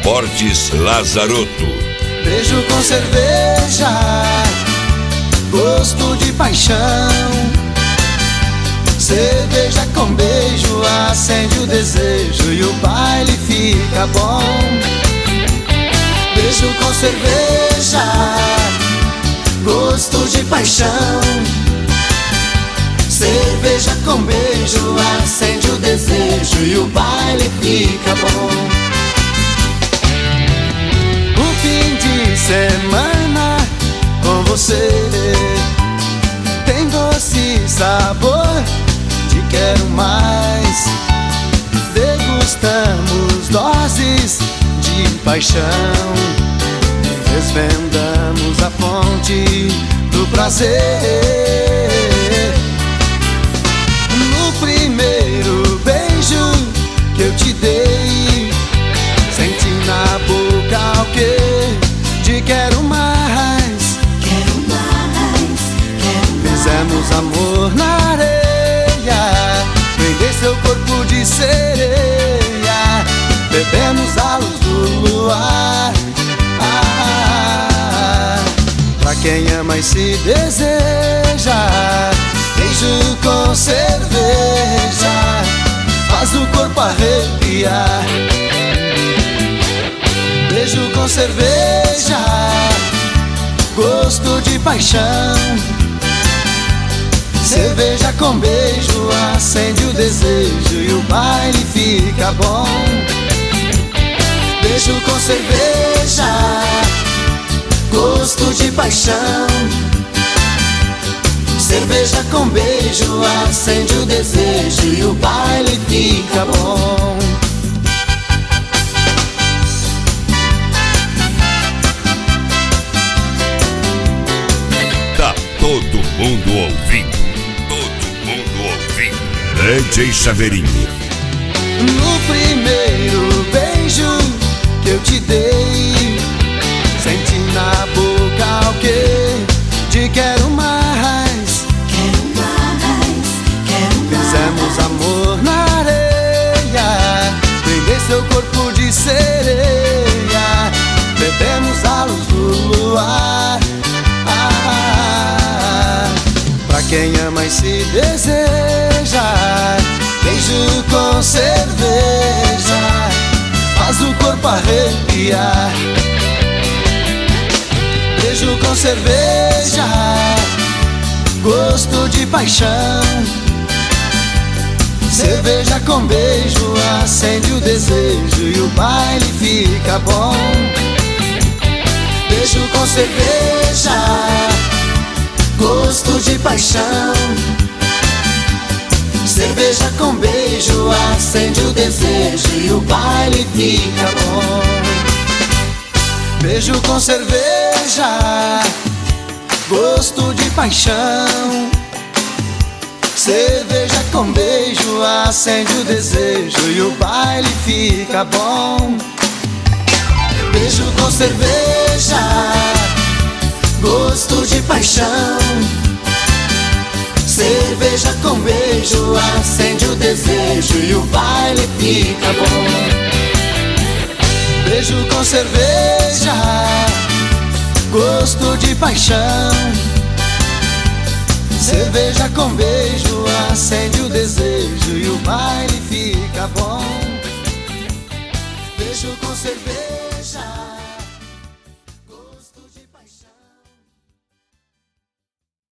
Transportes Lazarotto. Beijo com cerveja, gosto de paixão. Cerveja com beijo acende o desejo e o baile fica bom. Beijo com cerveja, gosto de paixão. Cerveja com beijo acende o desejo e o baile fica bom. Um fim de semana com você tem doce sabor de quero mais. Degustamos doses de paixão, desvendamos a fonte do prazer. No primeiro beijo que eu te dei, senti na boca o que de quero mais. Quero mais, quero mais. Fizemos amor na areia, prendei seu corpo de sereia, bebemos a luz do luar. Pra quem ama e se deseja, beijo com cerveja faz o corpo arrepiar. Beijo com cerveja, gosto de paixão. Cerveja com beijo acende o desejo e o baile fica bom. Beijo com cerveja, gosto de paixão. Cerveja com beijo acende o desejo e o baile fica bom. Tá todo mundo ouvindo. Todo mundo ouvindo. DJ Chaveirinho. No primeiro beijo que eu te dei, senti na boca o que de quero mais. Quero mais, quero mais. Fizemos amor na areia, prendei seu corpo de sereia, bebemos a luz do luar. Pra quem ama e se deseja, beijo com cerveja faz o corpo arrepiar. Beijo com cerveja, gosto de paixão. Cerveja com beijo acende o desejo e o baile fica bom. Beijo com cerveja, gosto de paixão. Cerveja com beijo acende o desejo e o baile fica bom. Beijo com cerveja, gosto de paixão. Cerveja com beijo acende o desejo e o baile fica bom. Beijo com cerveja, gosto de paixão. Cerveja com beijo acende o desejo e o baile fica bom. Beijo com cerveja, gosto de paixão. Cerveja com beijo acende o desejo e o baile fica bom.